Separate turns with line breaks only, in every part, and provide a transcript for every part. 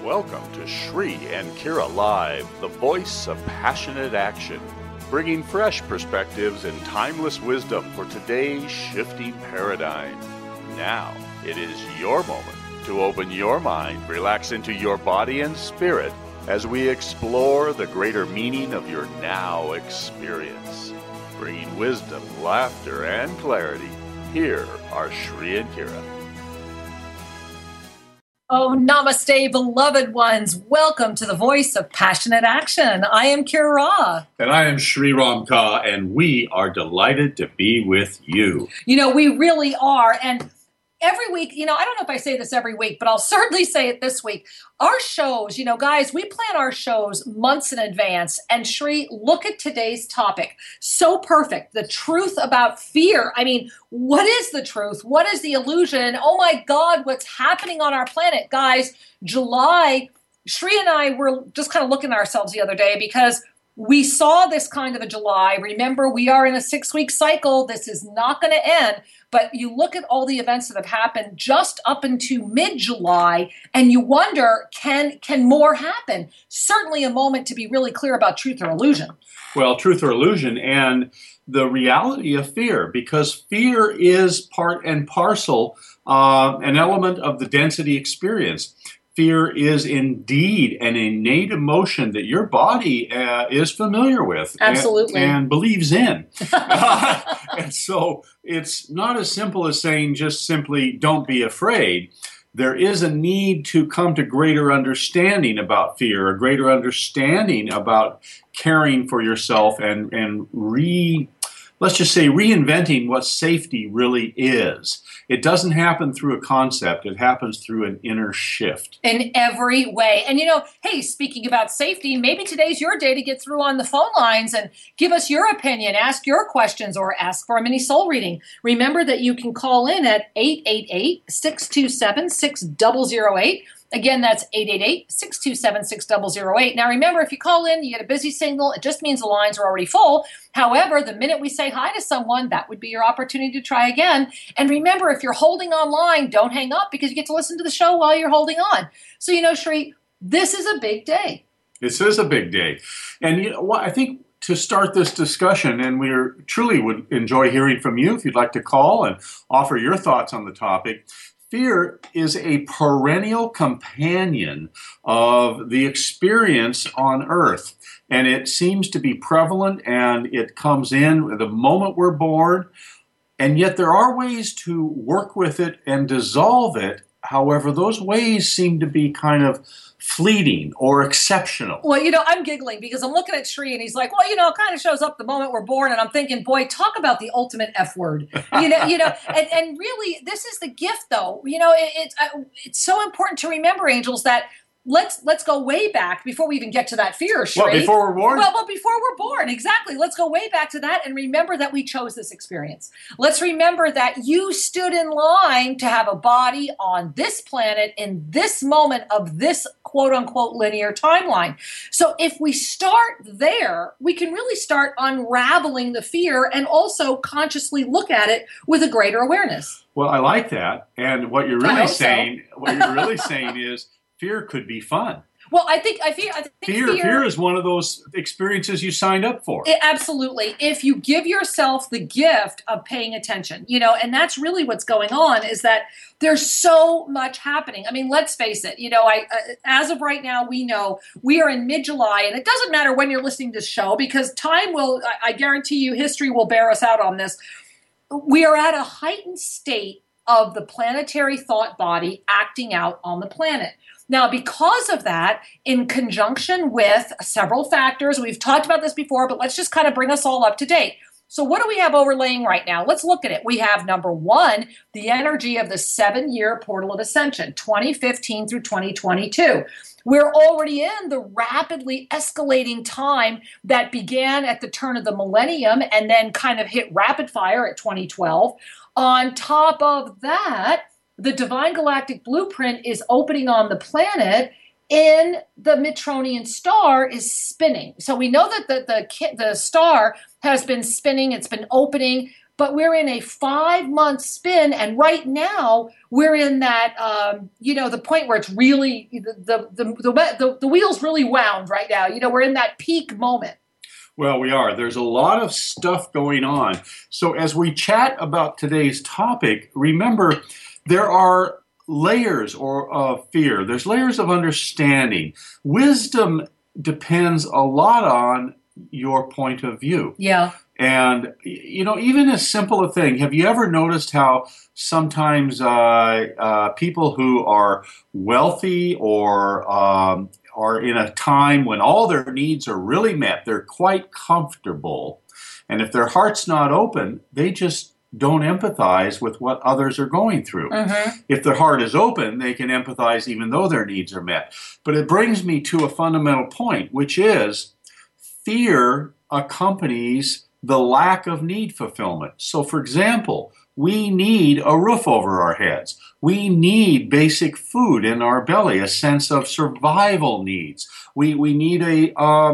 Welcome to Shri and Kira Live, the voice of passionate action, bringing fresh perspectives and timeless wisdom for today's shifting paradigm. Now, it is your moment to open your mind, relax into your body and spirit as we explore the greater meaning of your now experience. Bringing wisdom, laughter, and clarity, here are Shri and Kira.
Oh, namaste, beloved ones. Welcome to the voice of passionate action. I am Kira.
And I am Shri Ram Ka, and we are delighted to be with you.
You know, we really are. And every week, I don't know if I say this every week, but I'll certainly say it this week. Our shows, guys, we plan our shows months in advance. And Shri, look at today's topic. So perfect. The truth about fear. I mean, what is the truth? What is the illusion? Oh my God, what's happening on our planet? Guys, July, Shri and I were just kind of looking at ourselves the other day because we saw this kind of a July. Remember, we are in a 6-week cycle. This is not going to end. But you look at all the events that have happened just up into mid-July, and you wonder, can more happen? Certainly a moment to be really clear about truth or illusion.
Well, truth or illusion and the reality of fear, because fear is part and parcel, an element of the density experience. Fear is indeed an innate emotion that your body is familiar with.
Absolutely.
And believes in. And so it's not as simple as saying just simply don't be afraid. There is a need to come to greater understanding about fear, a greater understanding about caring for yourself and let's just say reinventing what safety really is. It doesn't happen through a concept. It happens through an inner shift.
In every way. And hey, speaking about safety, maybe today's your day to get through on the phone lines and give us your opinion, ask your questions, or ask for a mini soul reading. Remember that you can call in at 888-627-6008. Again, that's 888-627-6008. Now, remember, if you call in, you get a busy signal. It just means the lines are already full. However, the minute we say hi to someone, that would be your opportunity to try again. And remember, if you're holding on line, don't hang up because you get to listen to the show while you're holding on. So, Shri, this is a big day.
This is a big day. And I think to start this discussion, and we truly would enjoy hearing from you if you'd like to call and offer your thoughts on the topic. Fear is a perennial companion of the experience on Earth, and it seems to be prevalent, and it comes in the moment we're born, and yet there are ways to work with it and dissolve it. However, those ways seem to be kind of fleeting or exceptional.
Well, I'm giggling because I'm looking at Shri and he's like, well, it kind of shows up the moment we're born. And I'm thinking, boy, talk about the ultimate F word, and really this is the gift though. It's so important to remember, angels, that let's go way back before we even get to that fear, Shri.
Well, before we're born?
Well, before we're born, exactly. Let's go way back to that and remember that we chose this experience. Let's remember that you stood in line to have a body on this planet in this moment of this quote-unquote linear timeline. So if we start there, we can really start unraveling the fear and also consciously look at it with a greater awareness.
Well, I like that. And what you're really saying is fear could be fun.
Well, I think
fear is one of those experiences you signed up for.
Absolutely. If you give yourself the gift of paying attention, and that's really what's going on is that there's so much happening. I mean, let's face it, as of right now, we know we are in mid-July, and it doesn't matter when you're listening to this show because time will, I guarantee you, history will bear us out on this. We are at a heightened state of the planetary thought body acting out on the planet. Now, because of that, in conjunction with several factors, we've talked about this before, but let's just kind of bring us all up to date. So what do we have overlaying right now? Let's look at it. We have, number one, the energy of the 7-year portal of ascension, 2015 through 2022. We're already in the rapidly escalating time that began at the turn of the millennium and then kind of hit rapid fire at 2012. On top of that, the Divine Galactic Blueprint is opening on the planet in the Mitronian star is spinning. So we know that the star has been spinning, it's been opening, but we're in a 5-month spin, and right now we're in that the point where it's really the wheels really wound right now. We're in that peak moment.
Well, we are. There's a lot of stuff going on. So as we chat about today's topic, remember there are layers of fear. There's layers of understanding. Wisdom depends a lot on your point of view.
Yeah.
And, even as simple a thing, have you ever noticed how sometimes people who are wealthy or are in a time when all their needs are really met, they're quite comfortable. And if their heart's not open, they just don't empathize with what others are going through.
Mm-hmm.
If their heart is open, they can empathize even though their needs are met. But it brings me to a fundamental point, which is fear accompanies the lack of need fulfillment. So, for example, we need a roof over our heads. We need basic food in our belly, a sense of survival needs. We need a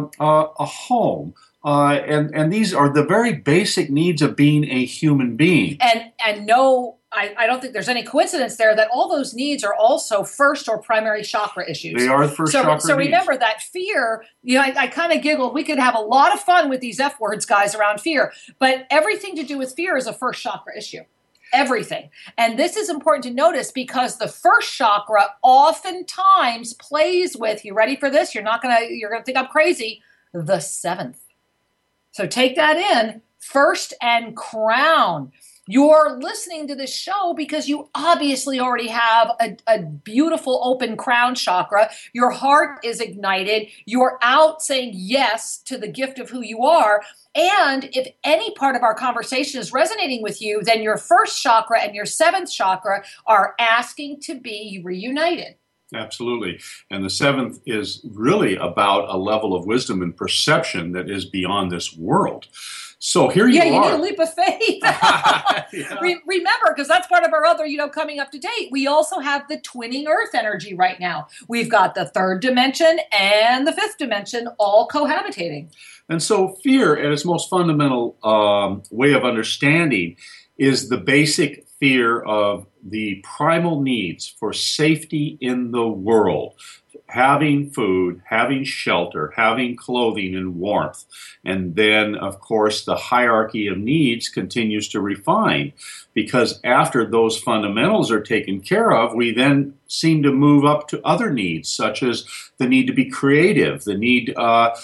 home. And these are the very basic needs of being a human being.
And no, I don't think there's any coincidence there that all those needs are also first or primary chakra issues.
They are the first chakra
So
needs.
remember that fear, I kind of giggle. We could have a lot of fun with these F words, guys, around fear. But everything to do with fear is a first chakra issue. Everything. And this is important to notice because the first chakra oftentimes plays with, you ready for this? You're going to think I'm crazy, the 7th. So take that in, first and crown. You're listening to this show because you obviously already have a beautiful open crown chakra. Your heart is ignited. You're out saying yes to the gift of who you are. And if any part of our conversation is resonating with you, then your first chakra and your 7th chakra are asking to be reunited.
Absolutely. And the 7th is really about a level of wisdom and perception that is beyond this world. So here you are.
Yeah, you need a leap of faith.
Yeah.
Remember, because that's part of our other, coming up to date. We also have the twinning earth energy right now. We've got the 3rd dimension and the 5th dimension all cohabitating.
And so fear, at its most fundamental way of understanding, is the basic fear of the primal needs for safety in the world. Having food, having shelter, having clothing and warmth. And then, of course, the hierarchy of needs continues to refine, because after those fundamentals are taken care of, we then seem to move up to other needs, such as the need to be creative, the need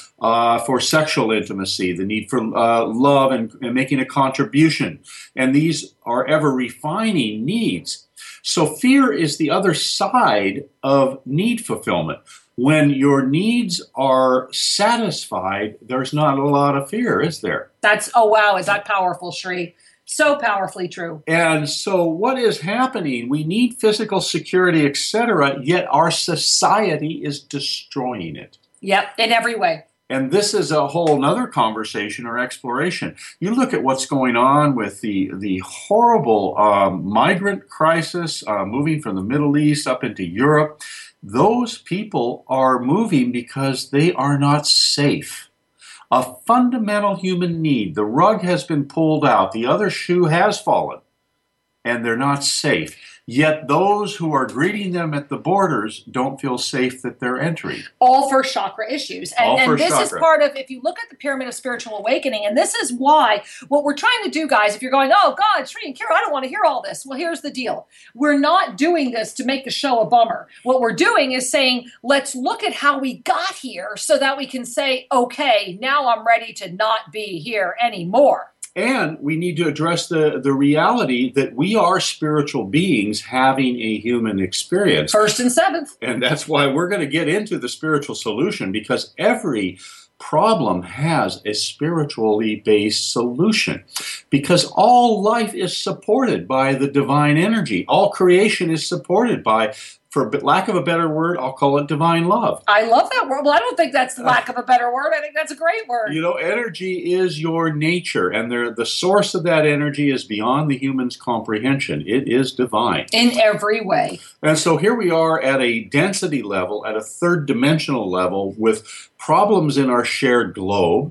for sexual intimacy, the need for love and making a contribution. And these are ever refining needs. So fear is the other side of need fulfillment. When your needs are satisfied, there's not a lot of fear, is there?
Oh wow, is that powerful, Shri? So powerfully true.
And so what is happening? We need physical security, etc., yet our society is destroying it.
Yep, in every way.
And this is a whole other conversation or exploration. You look at what's going on with the horrible migrant crisis moving from the Middle East up into Europe. Those people are moving because they are not safe. A fundamental human need. The rug has been pulled out. The other shoe has fallen. And they're not safe. Yet those who are greeting them at the borders don't feel safe that they're entering.
All first chakra issues. And this is part of, if you look at the Pyramid of Spiritual Awakening, and this is why, what we're trying to do, guys, if you're going, oh, God, Shri and Kira, I don't want to hear all this. Well, here's the deal. We're not doing this to make the show a bummer. What we're doing is saying, let's look at how we got here so that we can say, okay, now I'm ready to not be here anymore.
And we need to address the reality that we are spiritual beings having a human experience.
1st and 7th.
And that's why we're going to get into the spiritual solution, because every problem has a spiritually based solution. Because all life is supported by the divine energy. All creation is supported by, for lack of a better word, I'll call it divine love.
I love that word. Well, I don't think that's the lack of a better word. I think that's a great word.
Energy is your nature, and the source of that energy is beyond the human's comprehension. It is divine.
In every way.
And so here we are at a density level, at a 3rd dimensional level, with problems in our shared globe,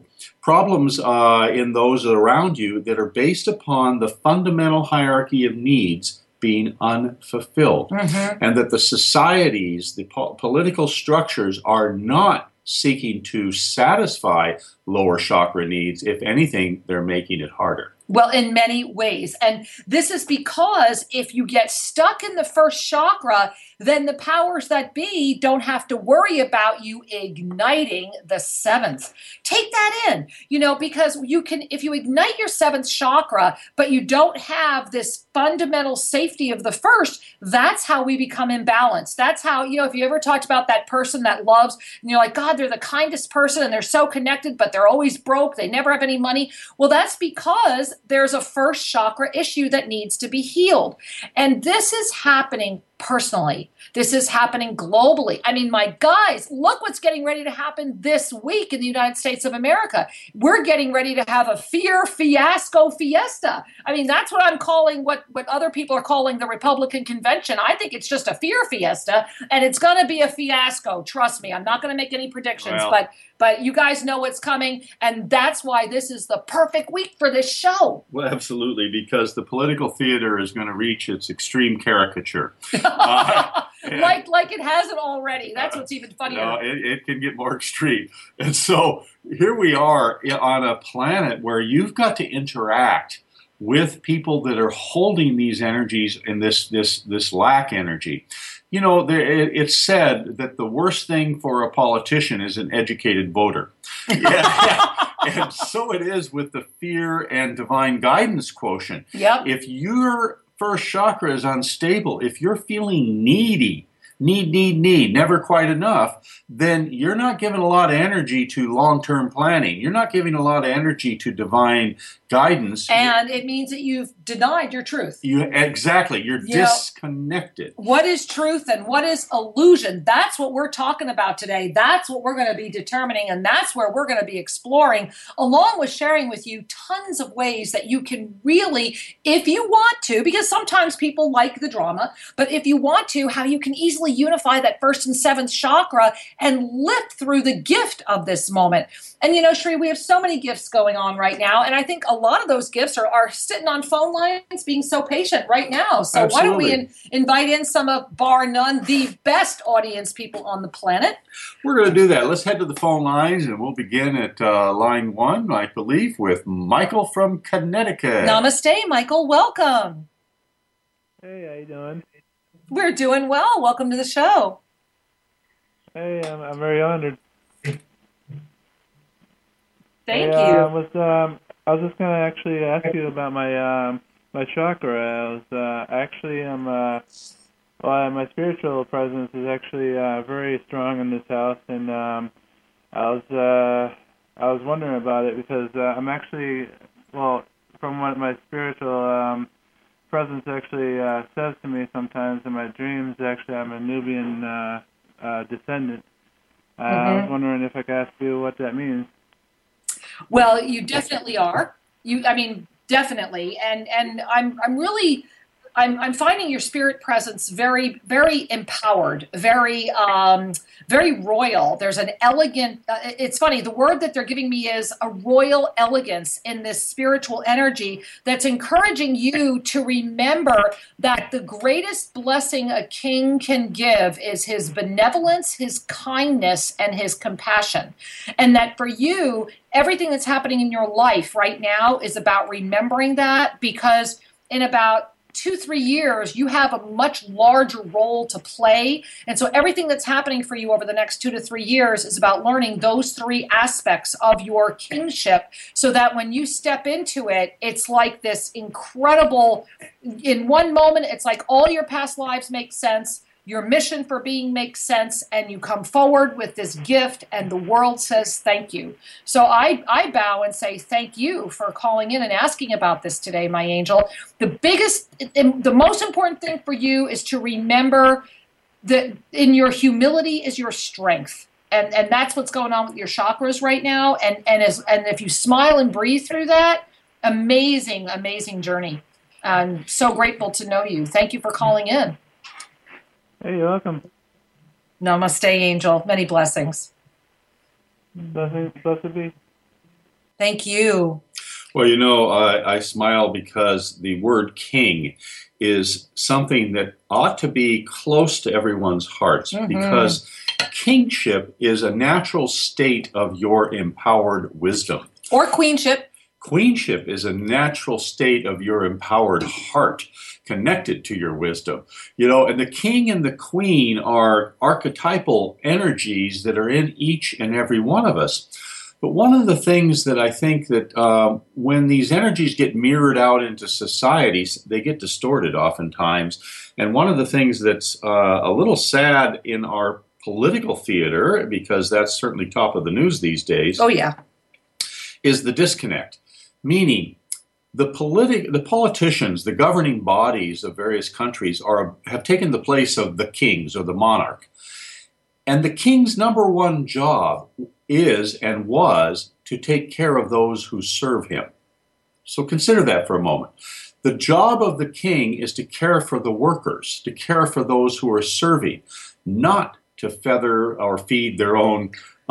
problems in those around you that are based upon the fundamental hierarchy of needs being unfulfilled, and that the societies, the political structures are not seeking to satisfy lower chakra needs. If anything, they're making it harder.
Well, in many ways. And this is because if you get stuck in the first chakra, then the powers that be don't have to worry about you igniting the seventh. Take that in, because you can, if you ignite your seventh chakra, but you don't have this fundamental safety of the first, that's how we become imbalanced. That's how, if you ever talked about that person that loves, and you're like, God, they're the kindest person and they're so connected, but they're always broke. They never have any money. Well, that's because there's a first chakra issue that needs to be healed. And this is happening personally. This is happening globally. I mean, my guys, look what's getting ready to happen this week in the United States of America. We're getting ready to have a fear fiasco fiesta. I mean, that's what I'm calling what other people are calling the Republican convention. I think it's just a fear fiesta, and it's going to be a fiasco. Trust me. I'm not going to make any predictions, but you guys know what's coming, and that's why this is the perfect week for this show.
Well, absolutely, because the political theater is going to reach its extreme caricature.
Like it hasn't already. That's what's even funnier.
No, it can get more extreme. And so here we are on a planet where you've got to interact with people that are holding these energies in this lack energy. It's said that the worst thing for a politician is an educated voter. And so it is with the fear and divine guidance quotient.
Yep.
If your first chakra is unstable, if you're feeling needy, never quite enough, then you're not giving a lot of energy to long-term planning. You're not giving a lot of energy to divine guidance.
And it means that you've denied your truth.
Exactly. You're disconnected.
What is truth and what is illusion? That's what we're talking about today. That's what we're going to be determining, and that's where we're going to be exploring, along with sharing with you tons of ways that you can really, if you want to, because sometimes people like the drama, but if you want to, how you can easily unify that first and seventh chakra and lift through the gift of this moment. And Shri, we have so many gifts going on right now, and I think a lot of those gifts are sitting on phone lines being so patient right now. So
Absolutely.
Why don't we invite in some of, bar none, the best audience people on the planet?
We're going to do that. Let's head to the phone lines, and we'll begin at line 1, I believe, with Michael from Connecticut.
Namaste, Michael. Welcome.
Hey, how you doing?
We're doing well. Welcome to the show.
Hey, I'm very honored.
Thank you.
I was just going to actually ask you about my chakra. My spiritual presence is actually very strong in this house, and I was wondering about it because I'm actually, from what my spiritual presence actually says to me sometimes in my dreams, actually I'm a Nubian descendant. I was wondering if I could ask you what that means.
Well, you definitely are. Definitely. And I'm finding your spirit presence very, very empowered, very, very royal. There's an elegant, it's funny, the word that they're giving me is a royal elegance in this spiritual energy that's encouraging you to remember that the greatest blessing a king can give is his benevolence, his kindness, and his compassion. And that for you, everything that's happening in your life right now is about remembering that, because in about 2-3 years, you have a much larger role to play. And so everything that's happening for you over the next 2 to 3 years is about learning those 3 aspects of your kingship, so that when you step into it, it's like this incredible, in one moment, it's like all your past lives make sense. Your mission for being makes sense, and you come forward with this gift, and the world says thank you. So I bow and say thank you for calling in and asking about this today, my angel. The most important thing for you is to remember that in your humility is your strength. And that's what's going on with your chakras right now. And if you smile and breathe through that, amazing, amazing journey. I'm so grateful to know you. Thank you for calling in.
Hey, you're welcome.
Namaste, angel. Many blessings.
Blessed be.
Thank you.
Well, I smile because the word king is something that ought to be close to everyone's hearts, because kingship is a natural state of your empowered wisdom.
Or queenship.
Queenship is a natural state of your empowered heart connected to your wisdom. And the king and the queen are archetypal energies that are in each and every one of us. But one of the things that I think that when these energies get mirrored out into societies, they get distorted oftentimes. And one of the things that's a little sad in our political theater, because that's certainly top of the news these days, is the disconnect. Meaning, the politicians, the governing bodies of various countries have taken the place of the kings or the monarch. And the king's number one job is and was to take care of those who serve him. So consider that for a moment. The job of the king is to care for the workers, to care for those who are serving, not to feather or feed their own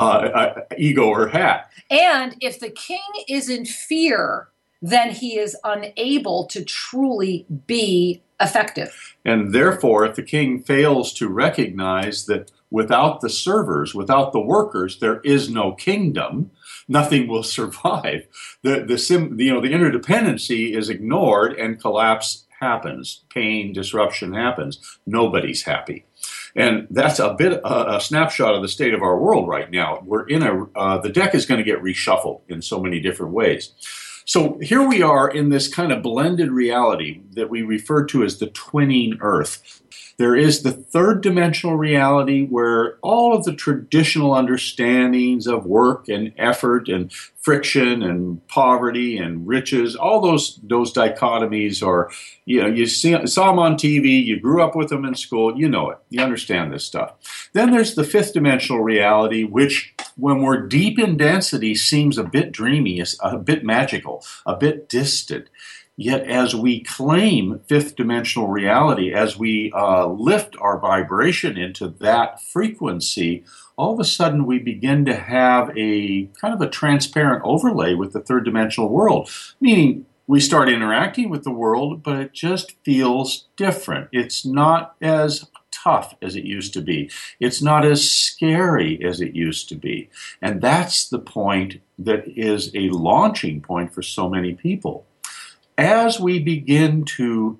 ego or hat.
And if the king is in fear, then he is unable to truly be effective.
And therefore, if the king fails to recognize that without the servers, without the workers, there is no kingdom, nothing will survive. The interdependency is ignored and collapse happens. Pain, disruption happens. Nobody's happy. And that's a snapshot of the state of our world right now. We're in the deck is going to get reshuffled in so many different ways. So here we are in this kind of blended reality that we refer to as the twinning Earth. There is the third dimensional reality where all of the traditional understandings of work and effort and friction and poverty and riches, all those dichotomies are, you saw them on TV, you grew up with them in school, you know it, you understand this stuff. Then there's the fifth dimensional reality, which when we're deep in density seems a bit dreamy, a bit magical, a bit distant. Yet as we claim fifth dimensional reality, as we lift our vibration into that frequency, all of a sudden we begin to have a kind of a transparent overlay with the third dimensional world, meaning we start interacting with the world, but it just feels different. It's not as tough as it used to be. It's not as scary as it used to be. And that's the point that is a launching point for so many people. As we begin to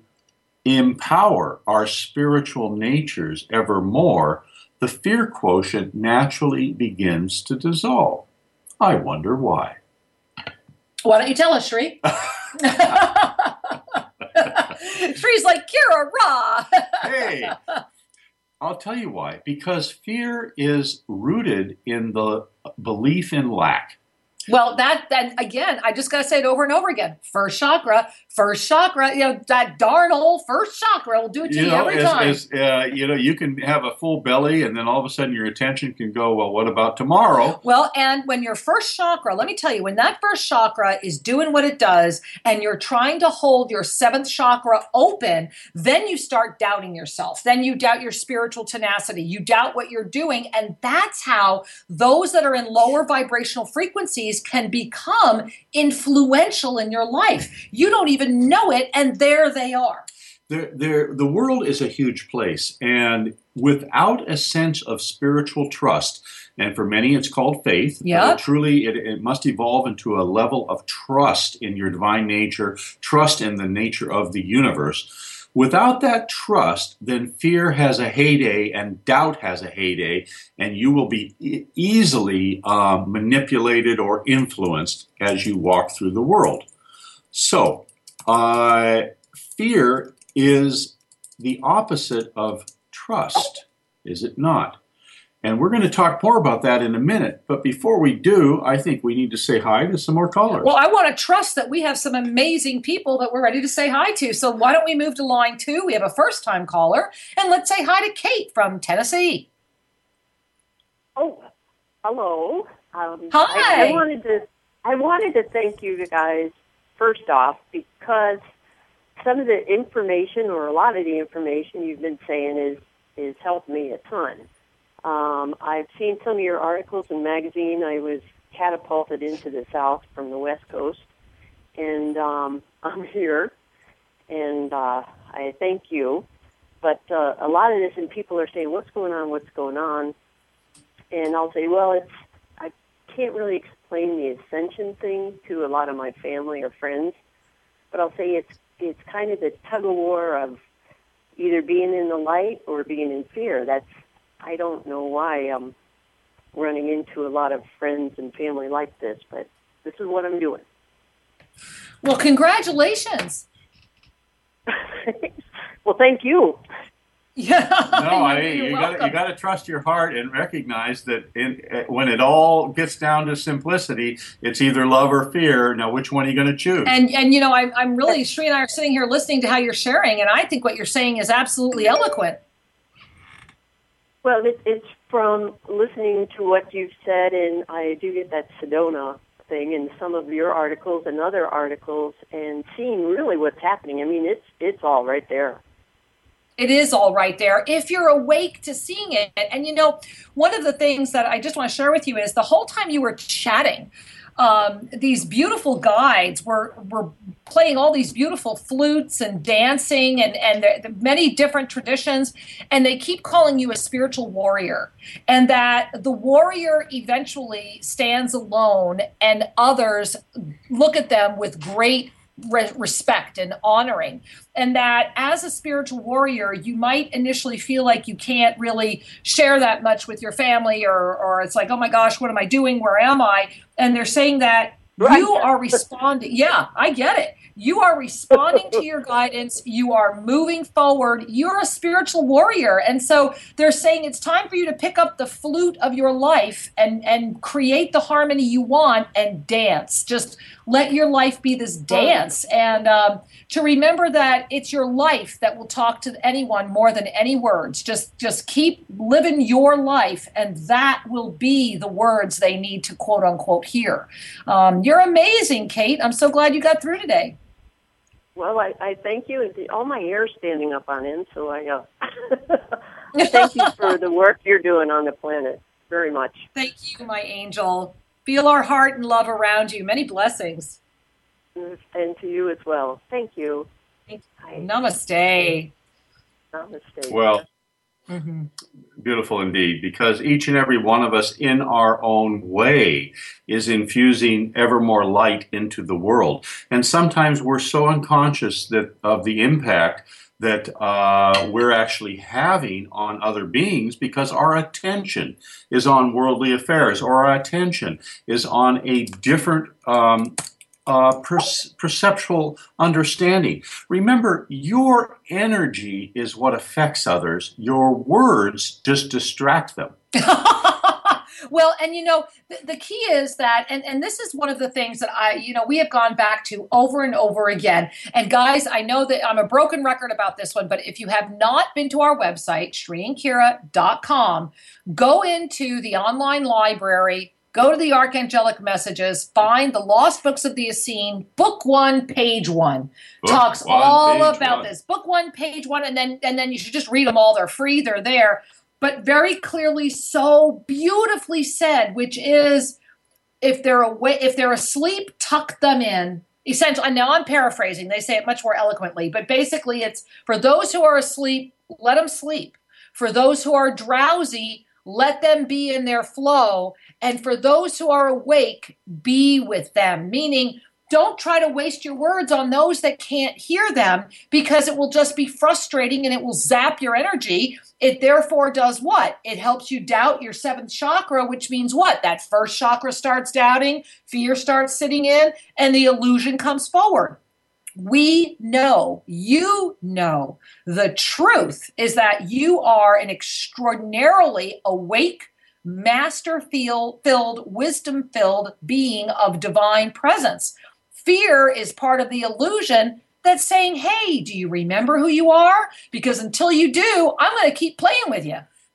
empower our spiritual natures ever more, the fear quotient naturally begins to dissolve. I wonder why.
Why don't you tell us, Sri? Sri's like, Kira, rah!
Hey, I'll tell you why. Because fear is rooted in the belief in lack.
Well, that again, I just got to say it over and over again. First chakra, that darn old first chakra will do it to you every time.
You can have a full belly and then all of a sudden your attention can go, well, what about tomorrow?
Well, and when your first chakra, let me tell you, when that first chakra is doing what it does and you're trying to hold your seventh chakra open, then you start doubting yourself. Then you doubt your spiritual tenacity. You doubt what you're doing. And that's how those that are in lower vibrational frequencies can become influential in your life. You don't even know it, and there they are.
The world is a huge place, and without a sense of spiritual trust, and for many it's called faith, truly it must evolve into a level of trust in your divine nature, trust in the nature of the universe. Without that trust, then fear has a heyday and doubt has a heyday, and you will be easily manipulated or influenced as you walk through the world. So, fear is the opposite of trust, is it not? And we're going to talk more about that in a minute. But before we do, I think we need to say hi to some more callers.
Well, I want to trust that we have some amazing people that we're ready to say hi to. So why don't we move to line 2? We have a first-time caller. And let's say hi to Kate from Tennessee.
Oh, hello.
Hi.
I wanted to thank you guys, first off, because some of the information, or a lot of the information you've been saying is helped me a ton. I've seen some of your articles in magazine. I was catapulted into the South from the West Coast, and I'm here, and I thank you. But a lot of this, and people are saying, what's going on, what's going on? And I'll say, well, I can't really explain the ascension thing to a lot of my family or friends, but I'll say it's kind of the tug-of-war of either being in the light or being in fear. I don't know why I'm running into a lot of friends and family like this, but this is what I'm doing.
Well, congratulations.
Well, thank you.
Yeah.
No, you got to trust your heart and recognize that when it all gets down to simplicity, it's either love or fear. Now, which one are you going to choose?
And I'm really, Sri and I are sitting here listening to how you're sharing, and I think what you're saying is absolutely eloquent.
Well, it's from listening to what you've said, and I do get that Sedona thing in some of your articles and other articles, and seeing really what's happening. I mean, it's all right there.
It is all right there if you're awake to seeing it. And, one of the things that I just want to share with you is the whole time you were chatting, these beautiful guides were playing all these beautiful flutes and dancing and the many different traditions. And they keep calling you a spiritual warrior, and that the warrior eventually stands alone and others look at them with great respect and honoring, and that as a spiritual warrior, you might initially feel like you can't really share that much with your family, or it's like, oh my gosh, what am I doing? Where am I? And they're saying that you are responding. Yeah, I get it. You are responding to your guidance. You are moving forward. You're a spiritual warrior. And so they're saying it's time for you to pick up the flute of your life and create the harmony you want and dance. Just let your life be this dance. And to remember that it's your life that will talk to anyone more than any words. Just keep living your life, and that will be the words they need to quote unquote hear. You're amazing, Kate. I'm so glad you got through today.
Well, I thank you. All my hair's standing up on end, so I thank you for the work you're doing on the planet very much.
Thank you, my angel. Feel our heart and love around you. Many blessings.
And to you as well. Thank you.
Namaste.
Namaste.
Well, beautiful indeed, because each and every one of us in our own way is infusing ever more light into the world. And sometimes we're so unconscious of the impact that we're actually having on other beings because our attention is on worldly affairs, or our attention is on a different perceptual understanding. Remember, your energy is what affects others. Your words just distract them.
Well, and the key is that, and this is one of the things that we have gone back to over and over again. And guys, I know that I'm a broken record about this one, but if you have not been to our website, ShriandKira.com, go into the online library, go to the Archangelic Messages, find the Lost Books of the Essene, Book 1, Page 1. Talks all about this. Book 1, Page 1, and then you should just read them all. They're free, they're there. But very clearly, so beautifully said, which is, if they're asleep, tuck them in. Essentially, and now I'm paraphrasing. They say it much more eloquently, but basically it's, for those who are asleep, let them sleep. For those who are drowsy, let them be in their flow. And for those who are awake, be with them. Meaning, don't try to waste your words on those that can't hear them, because it will just be frustrating and it will zap your energy. It therefore does what? It helps you doubt your seventh chakra, which means what? That first chakra starts doubting, fear starts sitting in, and the illusion comes forward. We know, you know, the truth is that you are an extraordinarily awake, master-filled, wisdom-filled being of divine presence. Fear is part of the illusion that's saying, hey, do you remember who you are? Because until you do, I'm going to keep playing with you.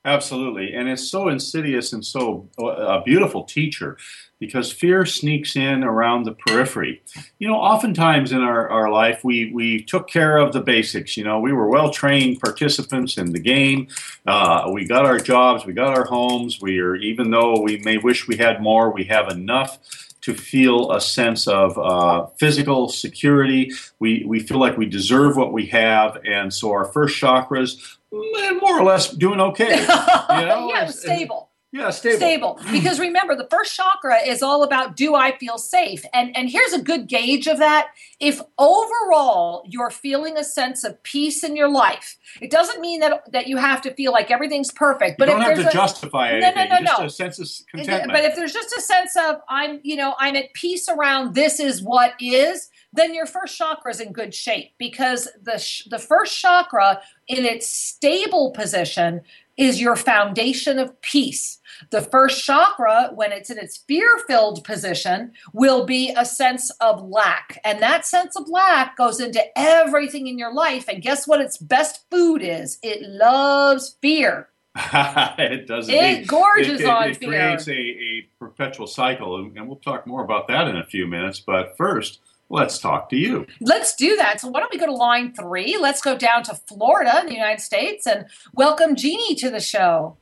Absolutely. And it's so insidious and so a beautiful teacher because fear sneaks in around the periphery. Oftentimes in our life, we took care of the basics. We were well-trained participants in the game. We got our jobs, we got our homes. Even though we may wish we had more, we have enough to feel a sense of physical security. We feel like we deserve what we have. And so our first chakras, more or less doing okay.
Yeah, stable.
Yeah, stable.
Because remember, the first chakra is all about, do I feel safe? And here's a good gauge of that. If overall you're feeling a sense of peace in your life, it doesn't mean that you have to feel like everything's perfect. But
you don't have to justify anything. Just a sense of contentment.
But if there's just a sense of I'm at peace around this is what is, then your first chakra is in good shape, because the first chakra in its stable position is your foundation of peace. The first chakra, when it's in its fear-filled position, will be a sense of lack. And that sense of lack goes into everything in your life. And guess what its best food is? It loves fear.
It does.
It gorges on fear.
It creates a perpetual cycle. And we'll talk more about that in a few minutes. But first, let's talk to you.
Let's do that. So why don't we go to line 3? Let's go down to Florida in the United States and welcome Jeannie to the show.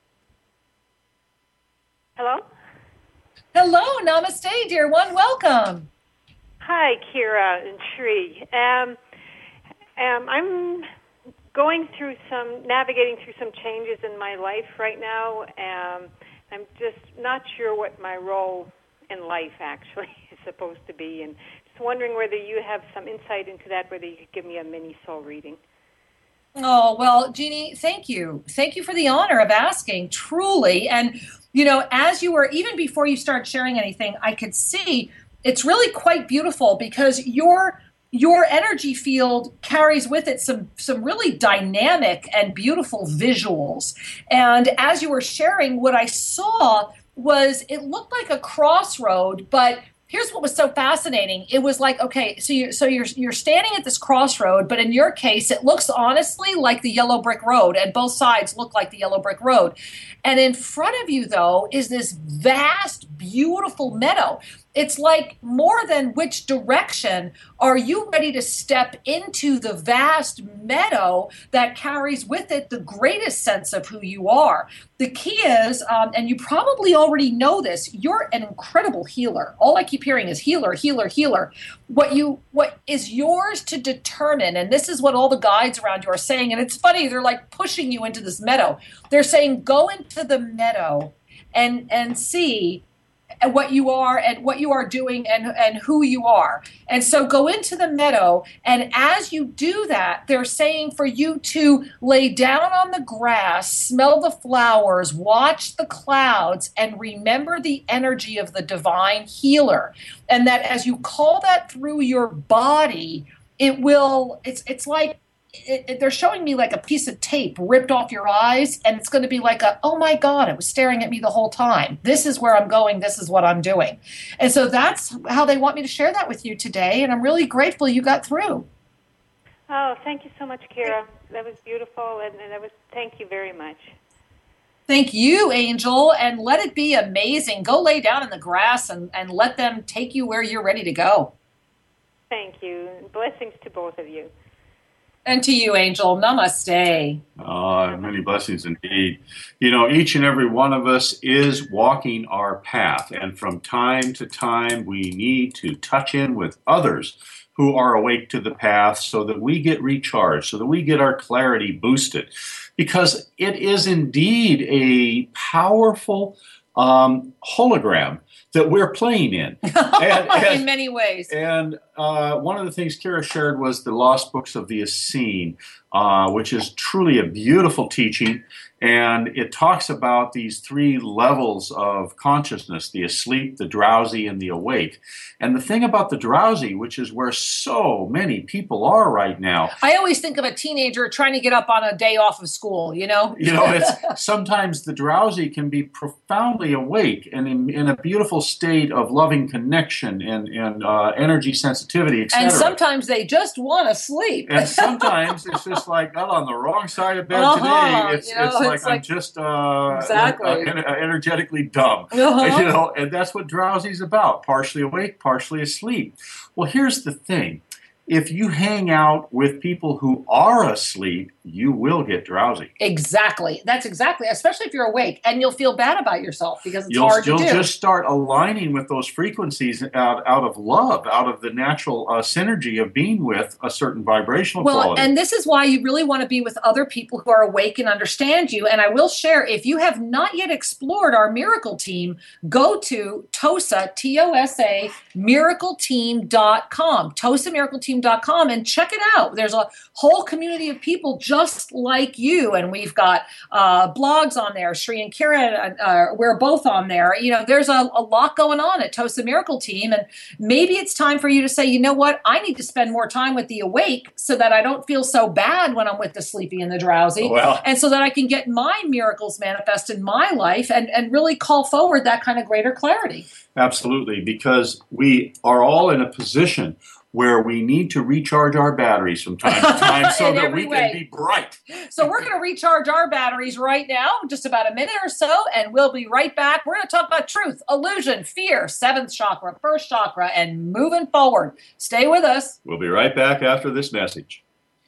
Hello?
Hello. Namaste, dear one. Welcome.
Hi, Kira and Shri. I'm navigating through some changes in my life right now. I'm just not sure what my role in life actually is supposed to be, and just wondering whether you have some insight into that, whether you could give me a mini soul reading.
Oh, well, Jeannie, thank you. Thank you for the honor of asking, truly. And, as you were, even before you started sharing anything, I could see it's really quite beautiful because your energy field carries with it some really dynamic and beautiful visuals. And as you were sharing, what I saw was it looked like a crossroad, but here's what was so fascinating. It was like, okay, so you're standing at this crossroad, but in your case, it looks honestly like the yellow brick road, and both sides look like the yellow brick road. And in front of you, though, is this vast, beautiful meadow. It's like more than which direction are you ready to step into the vast meadow that carries with it the greatest sense of who you are. The key is, and you probably already know this, you're an incredible healer. All I keep hearing is healer, healer, healer. What is yours to determine, and this is what all the guides around you are saying, and it's funny, they're like pushing you into this meadow. They're saying, go into the meadow and see what you are and what you are doing and who you are. And so go into the meadow. And as you do that, they're saying for you to lay down on the grass, smell the flowers, watch the clouds, and remember the energy of the divine healer. And that as you call that through your body, it's like, they're showing me like a piece of tape ripped off your eyes, and it's going to be like oh my God, it was staring at me the whole time. This is where I'm going. This is what I'm doing. And so that's how they want me to share that with you today. And I'm really grateful you got through.
Oh, thank you so much, Kira. That was beautiful. And thank you very much.
Thank you, Angel. And let it be amazing. Go lay down in the grass and let them take you where you're ready to go.
Thank you. Blessings to both of you.
And to you, Angel. Namaste.
Many blessings indeed. Each and every one of us is walking our path. And from time to time, we need to touch in with others who are awake to the path so that we get recharged, so that we get our clarity boosted. Because it is indeed a powerful hologram that we're playing in.
In many ways.
And one of the things Kira shared was the Lost Books of the Essene, which is truly a beautiful teaching. And it talks about these 3 levels of consciousness, the asleep, the drowsy, and the awake. And the thing about the drowsy, which is where so many people are right now.
I always think of a teenager trying to get up on a day off of school,
It's sometimes the drowsy can be profoundly awake and in a beautiful state of loving connection and energy sensitivity, etc.
And sometimes they just want to sleep.
And sometimes it's just just like got on the wrong side of bed
Uh-huh.
today. It's,
You know,
it's like
it's
I'm
like-
just
Exactly.
energetically dumb.
Uh-huh.
And that's what drowsy's about, partially awake, partially asleep. Well, here's the thing. If you hang out with people who are asleep, you will get drowsy.
Exactly. That's exactly, especially if you're awake, and you'll feel bad about yourself because it's
You'll
hard to do.
just start aligning with those frequencies out of love, out of the natural synergy of being with a certain vibrational quality.
And this is why you really want to be with other people who are awake and understand you. And I will share, if you have not yet explored our Miracle Team, go to TOSA, T-O-S-A, miracleteam.com, TOSAmiracleteam.com, and check it out. There's a whole community of people just like you. And we've got blogs on there. Sri and Kira, we're both on there. You know, there's a lot going on at TOSA Miracle Team. And maybe it's time for you to say, you know what, I need to spend more time with the awake so that I don't feel so bad when I'm with the sleepy and the drowsy.
Well,
and so that I can get my miracles manifest in my life and really call forward that kind of greater clarity.
absolutely, because we are all in a position where we need to recharge our batteries from time to time so
In
that
every
we
way.
can be bright.
So we're going to recharge our batteries right now, just about a minute or so, and we'll be right back. We're going to talk about truth, illusion, fear, seventh chakra, first chakra, and moving forward. Stay with us.
We'll be right back after this message.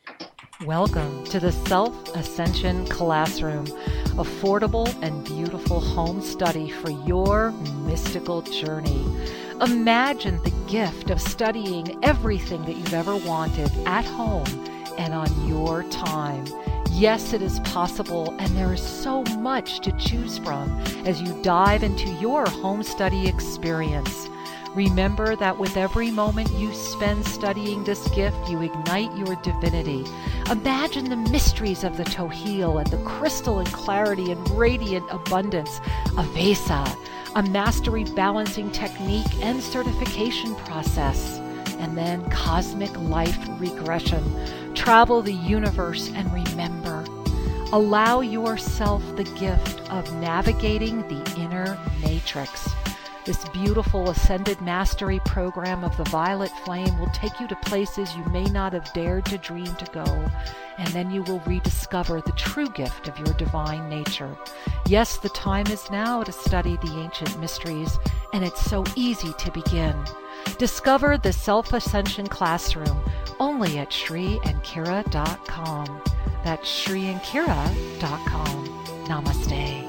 Welcome to the Self-Ascension Classroom, affordable and beautiful home study for your mystical journey. Imagine the gift of studying everything that you've ever wanted at home and on your time. Yes, it is possible, and there is so much to choose from as you dive into your home study experience. Remember that with every moment you spend studying this gift, you ignite your divinity. Imagine the mysteries of the Tohil and the crystalline clarity and radiant abundance of Vesa, a mastery balancing technique and certification process, and then cosmic life regression. Travel the universe and remember. Allow yourself the gift of navigating the inner matrix. This beautiful Ascended Mastery program of the Violet Flame will take you to places you may not have dared to dream to go, and then you will rediscover the true gift of your divine nature. Yes, the time is now to study the ancient mysteries, and it's so easy to begin. Discover the Self-Ascension Classroom only at ShriandKira.com. That's ShriandKira.com. Namaste.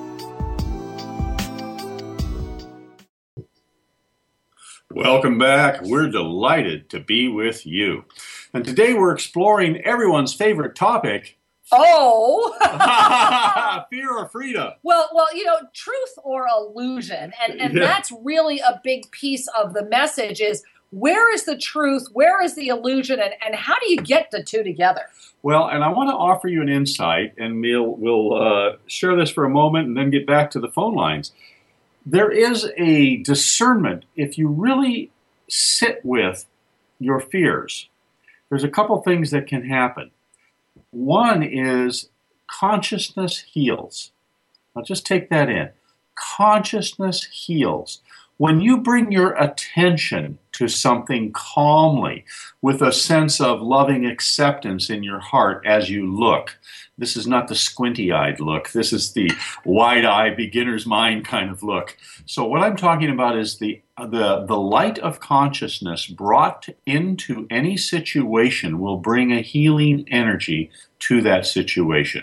Welcome back. We're delighted to be with you. And today we're exploring everyone's favorite topic,
Oh!
fear or freedom.
Well, you know, truth or illusion. And
Yeah.
that's really a big piece of the message is where is the truth? Where is the illusion? And how do you get the two together?
Well, and I want to offer you an insight, and we'll share this for a moment and then get back to the phone lines. There is a discernment if you really sit with your fears. There's a couple things that can happen. One is consciousness heals. Now just take that in. Consciousness heals. When you bring your attention to something calmly, with a sense of loving acceptance in your heart as you look, this is not the squinty-eyed look. This is the wide-eyed beginner's mind kind of look. So what I'm talking about is the light of consciousness brought into any situation will bring a healing energy to that situation.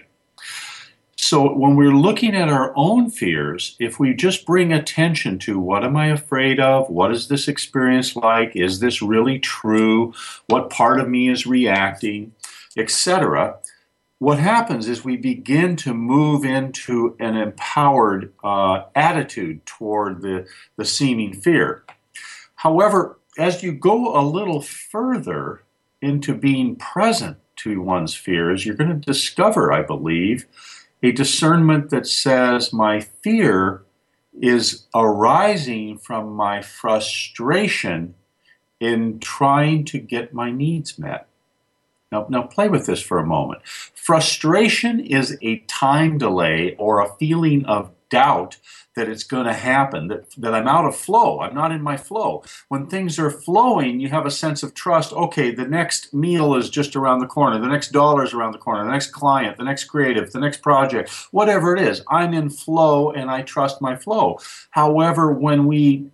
So when we're looking at our own fears, if we just bring attention to what am I afraid of? What is this experience like? Is this really true? What part of me is reacting? Etc. What happens is we begin to move into an empowered attitude toward the seeming fear. However, as you go a little further into being present to one's fears, you're going to discover, I believe, a discernment that says my fear is arising from my frustration in trying to get my needs met. Now play with this for a moment. Frustration is a time delay or a feeling of doubt that it's going to happen, that I'm out of flow. I'm not in my flow. When things are flowing, you have a sense of trust. Okay, the next meal is just around the corner. The next dollar is around the corner. The next client, the next creative, the next project, whatever it is. I'm in flow and I trust my flow. However, when we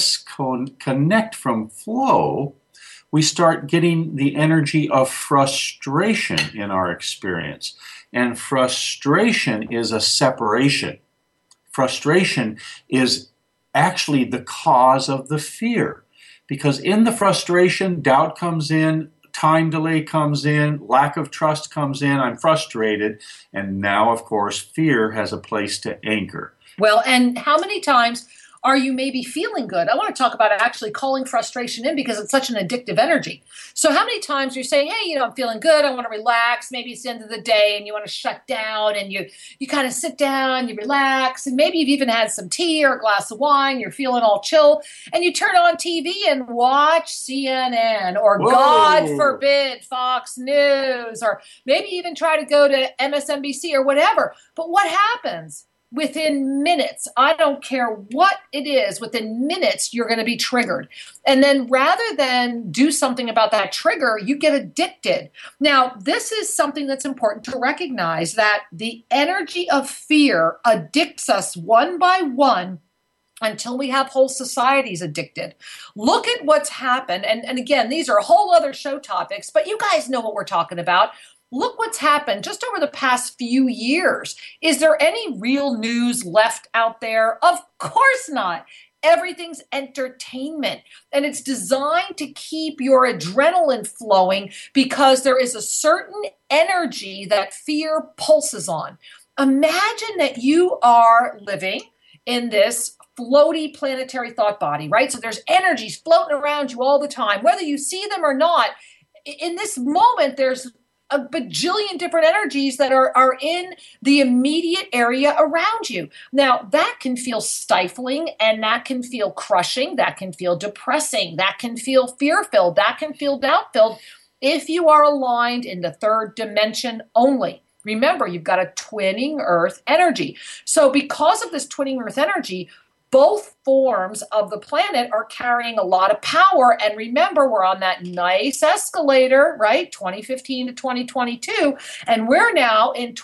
disconnect from flow, we start getting the energy of frustration in our experience. And frustration is a separation. Frustration is actually the cause of the fear. Because in the frustration, doubt comes in, time delay comes in, lack of trust comes in, I'm frustrated, and now, of course, fear has a place to anchor.
Well, and how many times are you maybe feeling good? I want to talk about actually calling frustration in because it's such an addictive energy. So how many times you're saying, hey, I'm feeling good, I want to relax, maybe it's the end of the day and you want to shut down and you kind of sit down, you relax, and maybe you've even had some tea or a glass of wine, you're feeling all chill, and you turn on TV and watch CNN or,
Whoa.
God forbid, Fox News, or maybe even try to go to MSNBC or whatever. But what happens? Within minutes, I don't care what it is, within minutes, you're going to be triggered. And then rather than do something about that trigger, you get addicted. Now, this is something that's important to recognize, that the energy of fear addicts us one by one until we have whole societies addicted. Look at what's happened. And again, these are whole other show topics, but you guys know what we're talking about. Look what's happened just over the past few years. Is there any real news left out there? Of course not. Everything's entertainment, and it's designed to keep your adrenaline flowing because there is a certain energy that fear pulses on. Imagine that you are living in this floaty planetary thought body, right? So there's energies floating around you all the time, whether you see them or not. In this moment, there's a bajillion different energies that are in the immediate area around you. Now, that can feel stifling, and that can feel crushing, that can feel depressing, that can feel fear-filled, that can feel doubt-filled if you are aligned in the third dimension only. Remember, you've got a twinning earth energy. So because of this twinning earth energy, both forms of the planet are carrying a lot of power. And remember, we're on that nice escalator, right? 2015 to 2022. And we're now in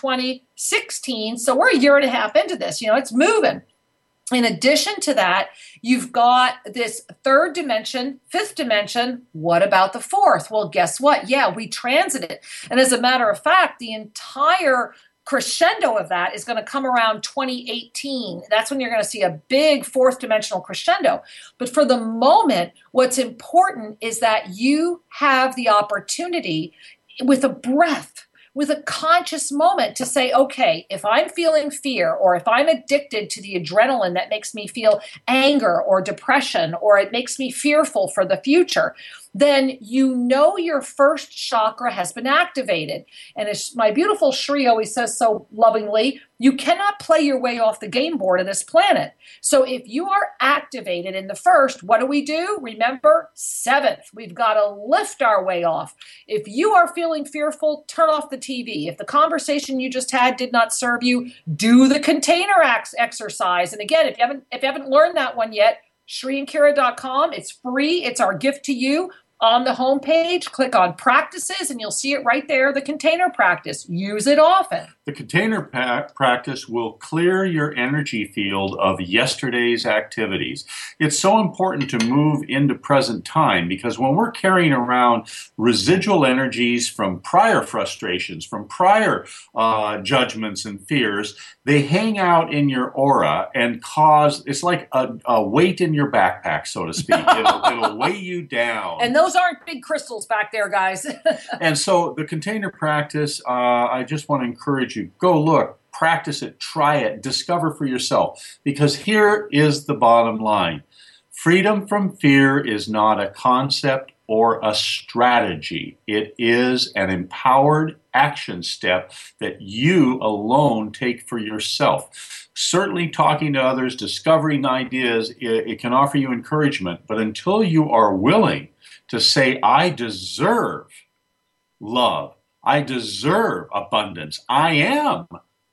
2016. So we're a year and a half into this. It's moving. In addition to that, you've got this third dimension, fifth dimension. What about the fourth? Well, guess what? Yeah, we transited. And as a matter of fact, the entire crescendo of that is going to come around 2018. That's when you're going to see a big fourth dimensional crescendo. But for the moment, what's important is that you have the opportunity with a breath, with a conscious moment to say, okay, if I'm feeling fear, or if I'm addicted to the adrenaline that makes me feel anger or depression, or it makes me fearful for the future, then your first chakra has been activated. And as my beautiful Shri always says so lovingly, you cannot play your way off the game board of this planet. So if you are activated in the first, what do? Remember, seventh, we've got to lift our way off. If you are feeling fearful, turn off the TV. If the conversation you just had did not serve you, do the container exercise. And again, if you haven't learned that one yet, ShriandKira.com. It's free. It's our gift to you. On the homepage, click on practices, and you'll see it right there, the container practice. Use it often.
The container practice will clear your energy field of yesterday's activities. It's so important to move into present time, because when we're carrying around residual energies from prior frustrations, from prior judgments and fears, they hang out in your aura and it's like a weight in your backpack, so to speak. It'll weigh you down.
And those aren't big crystals back there, guys.
And so the container practice, I just want to encourage you, go look, practice it, try it, discover for yourself. Because here is the bottom line. Freedom from fear is not a concept or a strategy. It is an empowered action step that you alone take for yourself. Certainly talking to others, discovering ideas, it can offer you encouragement. But until you are willing to say, I deserve love, I deserve abundance, I am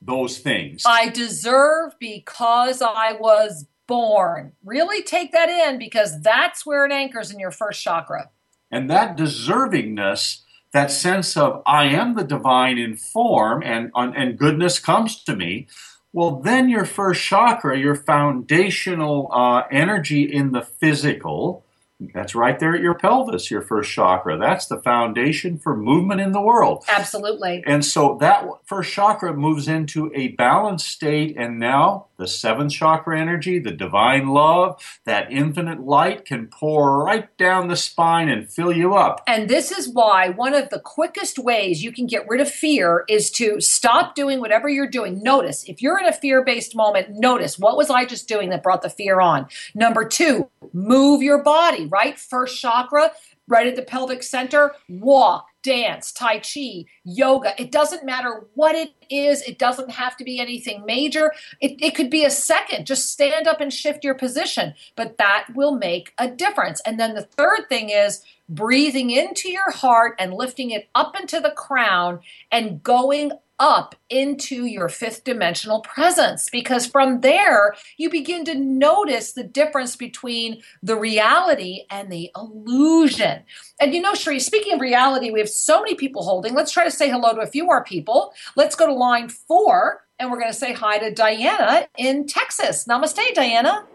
those things.
I deserve because I was born. Really take that in, because that's where it anchors in your first chakra.
And that deservingness, that sense of I am the divine in form and goodness comes to me, well, then your first chakra, your foundational energy in the physical, that's right there at your pelvis, your first chakra. That's the foundation for movement in the world.
Absolutely.
And so that first chakra moves into a balanced state, and now the seventh chakra energy, the divine love, that infinite light can pour right down the spine and fill you up.
And this is why one of the quickest ways you can get rid of fear is to stop doing whatever you're doing. Notice, if you're in a fear-based moment, notice, what was I just doing that brought the fear on? Number 2, move your body, right? First chakra, right at the pelvic center, walk, dance, tai chi, yoga. It doesn't matter what it is. It doesn't have to be anything major. It could be a second. Just stand up and shift your position, but that will make a difference. And then the third thing is breathing into your heart and lifting it up into the crown and going up into your fifth dimensional presence, because from there you begin to notice the difference between the reality and the illusion. And you know, Sheree, speaking of reality, we have so many people holding. Let's try to say hello to a few more people. Let's go to line 4, and we're going to say hi to Diana in Texas. Namaste, Diana.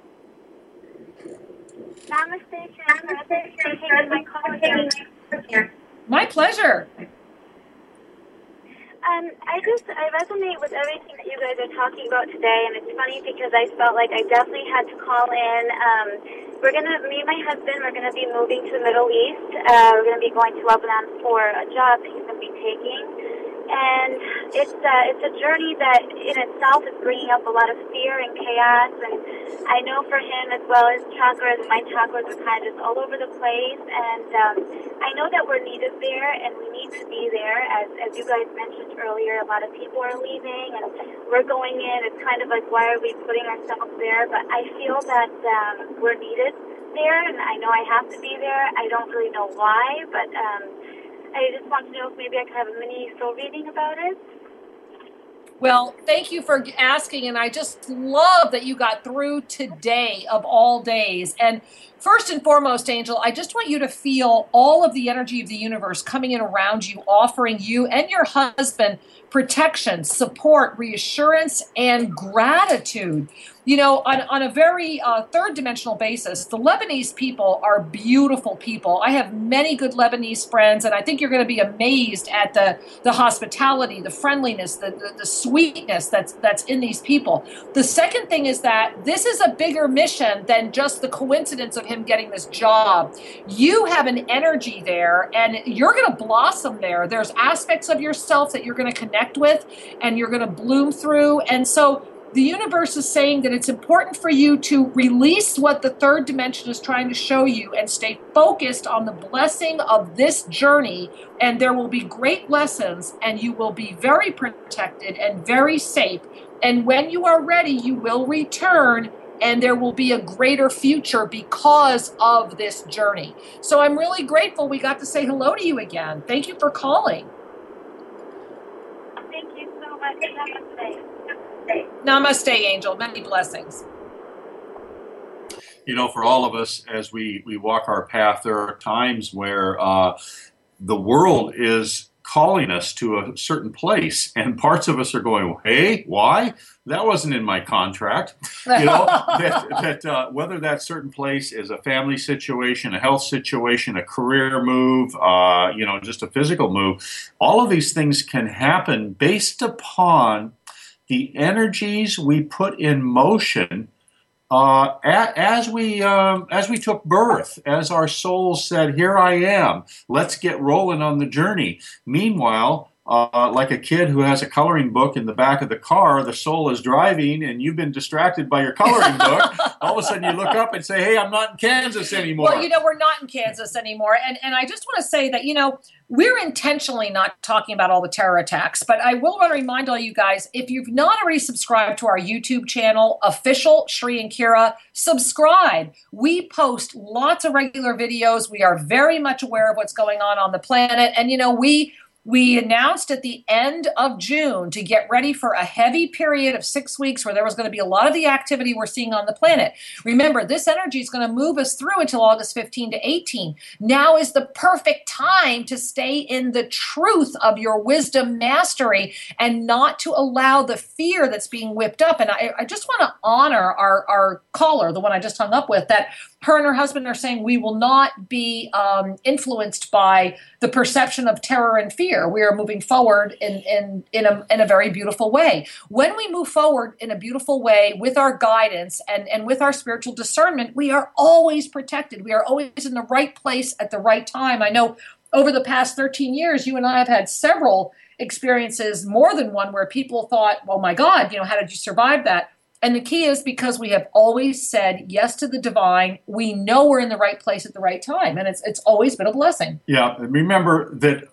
Namaste, Sharon. Thanks for taking my call here.
My pleasure.
I resonate with everything that you guys are talking about today, and it's funny because I felt like I definitely had to call in. Me and my husband, we're gonna be moving to the Middle East. We're gonna be going to Lebanon for a job that he's gonna be taking, and it's a journey that in itself is bringing up a lot of fear and chaos. And I know for him as well as chakras, my chakras are kind of just all over the place, and I know that we're needed there, and we need to be there. As you guys mentioned earlier, a lot of people are leaving, and we're going in. It's kind of like, why are we putting ourselves there? But I feel that we're needed there, and I know I have to be there. I don't really know why, but I just want to know if maybe I could have a mini soul reading about it.
Well, thank you for asking, and I just love that you got through today of all days. And first and foremost, Angel, I just want you to feel all of the energy of the universe coming in around you, offering you and your husband protection, support, reassurance, and gratitude. You know, on a very third dimensional basis, the Lebanese people are beautiful people. I have many good Lebanese friends, and I think you're going to be amazed at the hospitality, the friendliness, the sweetness that's in these people. The second thing is that this is a bigger mission than just the coincidence of him getting this job. You have an energy there, and you're going to blossom there. There's aspects of yourself that you're going to connect with, and you're going to bloom through. And so the universe is saying that it's important for you to release what the third dimension is trying to show you and stay focused on the blessing of this journey. And there will be great lessons, and you will be very protected and very safe. And when you are ready, you will return, and there will be a greater future because of this journey. So I'm really grateful we got to say hello to you again. Thank you for calling.
Thank you so much. Namaste.
Namaste, Angel. Many blessings.
You know, for all of us, as we walk our path, there are times where the world is calling us to a certain place, and parts of us are going, hey, why? That wasn't in my contract. You know, that whether that certain place is a family situation, a health situation, a career move, just a physical move, all of these things can happen based upon the energies we put in motion as we took birth, as our souls said, here I am, let's get rolling on the journey. Meanwhile, like a kid who has a coloring book in the back of the car, the soul is driving and you've been distracted by your coloring book. All of a sudden you look up and say, hey, I'm not in Kansas anymore.
Well, we're not in Kansas anymore. And I just want to say that, we're intentionally not talking about all the terror attacks, but I will want to remind all you guys, if you've not already subscribed to our YouTube channel, Official Sheree and Kira, subscribe. We post lots of regular videos. We are very much aware of what's going on the planet. And, We announced at the end of June to get ready for a heavy period of 6 weeks where there was going to be a lot of the activity we're seeing on the planet. Remember, this energy is going to move us through until August 15 to 18. Now is the perfect time to stay in the truth of your wisdom mastery and not to allow the fear that's being whipped up. And I just want to honor our caller, the one I just hung up with, that her and her husband are saying we will not be influenced by the perception of terror and fear. We are moving forward in a very beautiful way. When we move forward in a beautiful way with our guidance and with our spiritual discernment, we are always protected. We are always in the right place at the right time. I know over the past 13 years, you and I have had several experiences, more than one, where people thought, oh my God, how did you survive that? And the key is because we have always said yes to the divine. We know we're in the right place at the right time, and it's always been a blessing.
Yeah, remember that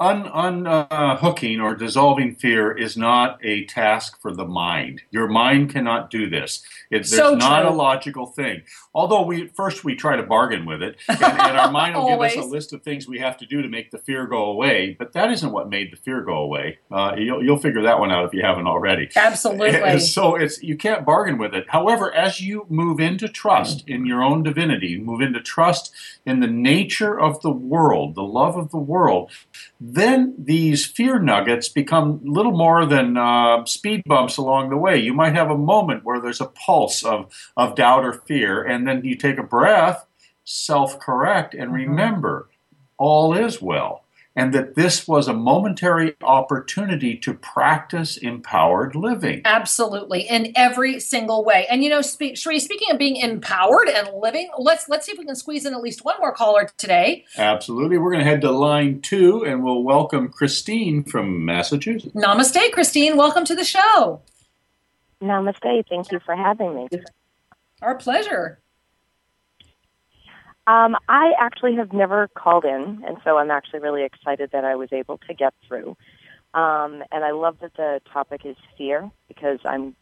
unhooking or dissolving fear is not a task for the mind. Your mind cannot do this. There's not a logical thing. Although we try to bargain with it, and our mind will give us a list of things we have to do to make the fear go away. But that isn't what made the fear go away. You'll figure that one out if you haven't already.
Absolutely.
So you can't bargain with it. However, as you move into trust in your own divinity, move into trust in the nature of the world, the love of the world, then these fear nuggets become little more than speed bumps along the way. You might have a moment where there's a pulse of doubt or fear, and then you take a breath, self-correct, and remember, all is well. And that this was a momentary opportunity to practice empowered living.
Absolutely, in every single way. And Sri, speaking of being empowered and living, let's see if we can squeeze in at least one more caller today.
Absolutely. We're going to head to line 2, and we'll welcome Christine from Massachusetts.
Namaste, Christine. Welcome to the show.
Namaste. Thank you for having me.
Our pleasure.
I actually have never called in, and so I'm actually really excited that I was able to get through. And I love that the topic is fear, because I've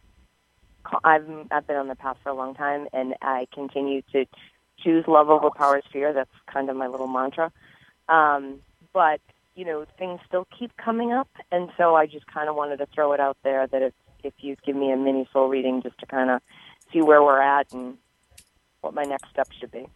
been on the path for a long time, and I continue to choose love overpowers fear. That's kind of my little mantra. But things still keep coming up, and so I just kind of wanted to throw it out there that if you give me a mini soul reading, just to kind of see where we're at and what my next steps should be.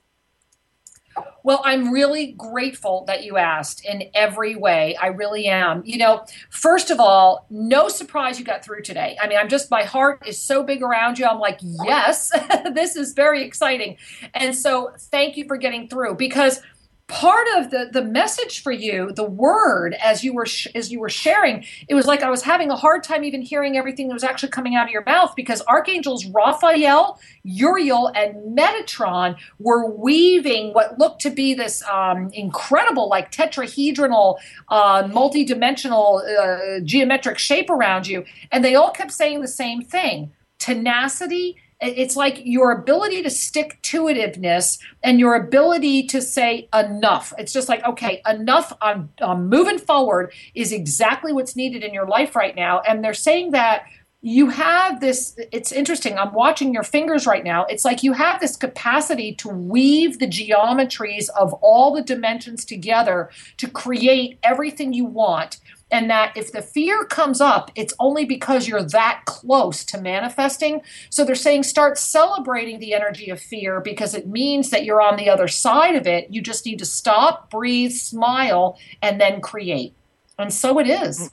Well, I'm really grateful that you asked in every way. I really am. First of all, no surprise you got through today. I mean, my heart is so big around you. I'm like, yes, this is very exciting. And so thank you for getting through, because part of the message for you, the word, as you were sharing, it was like I was having a hard time even hearing everything that was actually coming out of your mouth, because archangels Raphael, Uriel, and Metatron were weaving what looked to be this incredible, like tetrahedral, multi-dimensional geometric shape around you, and they all kept saying the same thing: tenacity. It's like your ability to stick-to-itiveness and your ability to say enough. It's just like, okay, enough, I'm moving forward is exactly what's needed in your life right now. And they're saying that you have this, it's interesting, I'm watching your fingers right now. It's like you have this capacity to weave the geometries of all the dimensions together to create everything you want. And that if the fear comes up, it's only because you're that close to manifesting. So they're saying start celebrating the energy of fear, because it means that you're on the other side of it. You just need to stop, breathe, smile, and then create. And so it is.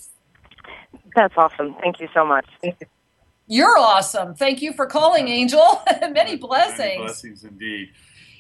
That's awesome. Thank you so much.
You're awesome. Thank you for calling, Angel. Many blessings.
Many blessings indeed.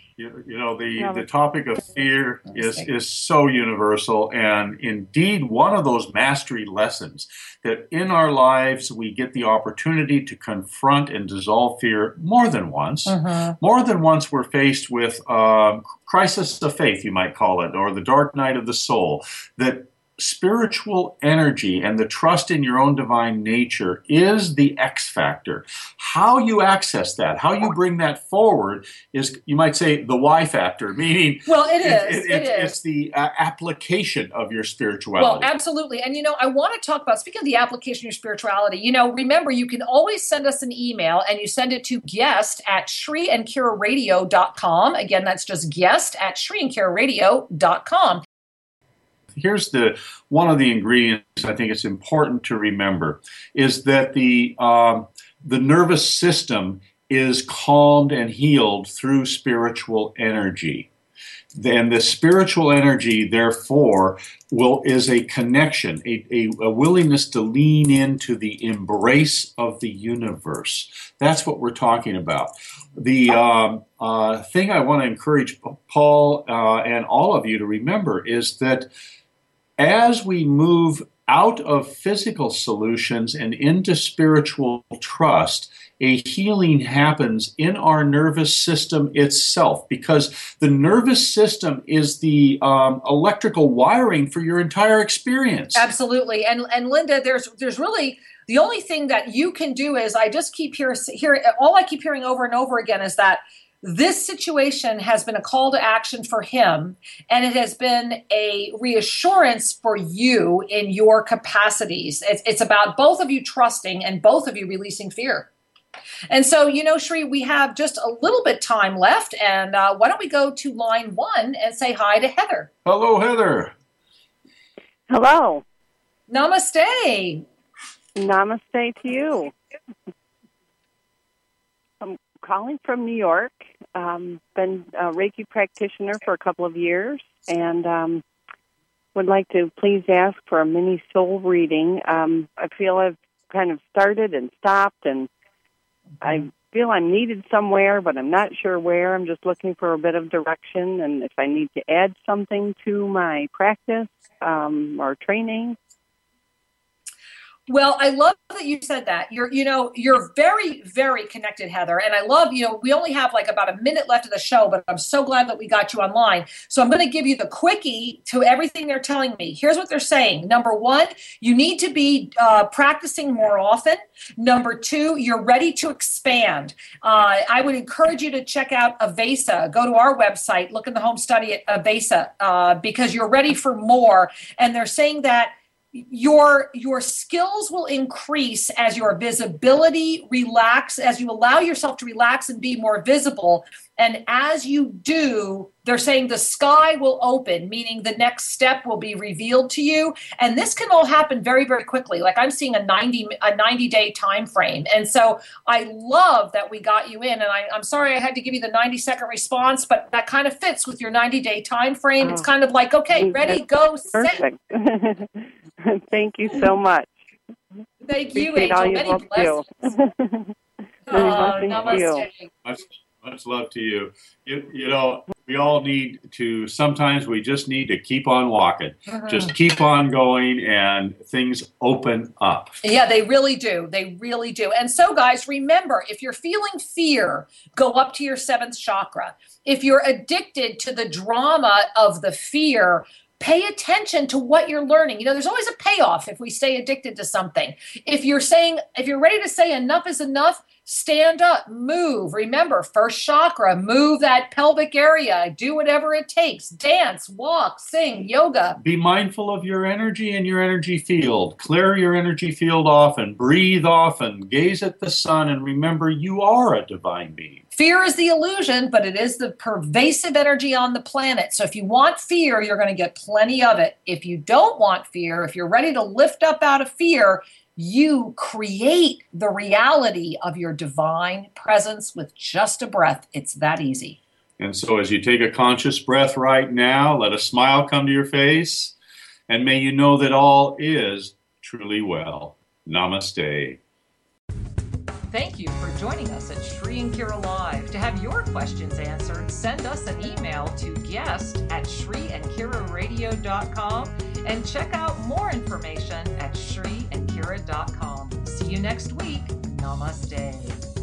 The topic of fear is so universal, and indeed one of those mastery lessons that in our lives we get the opportunity to confront and dissolve fear more than once. Mm-hmm. More than once we're faced with crisis of faith, you might call it, or the dark night of the soul, that spiritual energy and the trust in your own divine nature is the X factor. How you access that, how you bring that forward is, you might say, the Y factor, meaning it's the application of your spirituality.
Well, absolutely. And, I want to talk about, speaking of the application of your spirituality, remember, you can always send us an email, and you send it to guest@ShriandKiraRadio.com. Again, that's just guest@ShriandKiraRadio.com.
here's one of the ingredients I think it's important to remember is that the nervous system is calmed and healed through spiritual energy. And the spiritual energy, therefore, is a connection, a willingness to lean into the embrace of the universe. That's what we're talking about. The thing I want to encourage Paul and all of you to remember is that as we move out of physical solutions and into spiritual trust, a healing happens in our nervous system itself, because the nervous system is the electrical wiring for your entire experience.
Absolutely. And Linda, there's really the only thing that you can do is I just keep hearing all I keep hearing over and over again is that this situation has been a call to action for him, and it has been a reassurance for you in your capacities. It's about both of you trusting and both of you releasing fear. And so, Shri, we have just a little bit time left, and why don't we go to line 1 and say hi to Heather.
Hello, Heather.
Hello.
Namaste.
Namaste to you. I'm calling from New York. Been a Reiki practitioner for a couple of years, and would like to please ask for a mini soul reading. I feel I've kind of started and stopped, and I feel I'm needed somewhere, but I'm not sure where. I'm just looking for a bit of direction, and if I need to add something to my practice or training.
Well, I love that you said that. You're very, very connected, Heather. And I love, we only have like about a minute left of the show, but I'm so glad that we got you online. So I'm going to give you the quickie to everything they're telling me. Here's what they're saying. Number 1, you need to be practicing more often. Number 2, you're ready to expand. I would encourage you to check out Avesa. Go to our website, look in the home study at Avesa, because you're ready for more. And they're saying that your skills will increase as your visibility relax, as you allow yourself to relax and be more visible. And as you do, they're saying the sky will open, meaning the next step will be revealed to you. And this can all happen very, very quickly. Like I'm seeing a 90-day time frame. And so I love that we got you in. And I'm sorry I had to give you the 90-second response, but that kind of fits with your 90-day time frame. It's kind of like, okay, ready, go, set.
Perfect. Thank you so much.
Thank you,
Angel.
Many blessings.
Namaste.
Much love to you. We all need to, sometimes we just need to keep on walking. Just keep on going and things open up.
Yeah, they really do. They really do. And so, guys, remember, if you're feeling fear, go up to your 7th chakra. If you're addicted to the drama of the fear, pay attention to what you're learning. There's always a payoff if we stay addicted to something. If you're ready to say enough is enough, stand up, move. Remember, 1st chakra, move that pelvic area, do whatever it takes, dance, walk, sing, yoga.
Be mindful of your energy and your energy field. Clear your energy field off and breathe off and gaze at the sun, and remember you are a divine being.
Fear is the illusion, but it is the pervasive energy on the planet. So if you want fear, you're going to get plenty of it. If you don't want fear, if you're ready to lift up out of fear, you create the reality of your divine presence with just a breath. It's that easy.
And so as you take a conscious breath right now, let a smile come to your face, and may you know that all is truly well. Namaste.
Thank you for joining us at Shri and Kira Live. To have your questions answered, send us an email to guest@shriandkiraradio.com and check out more information at shriandkira.com. See you next week. Namaste.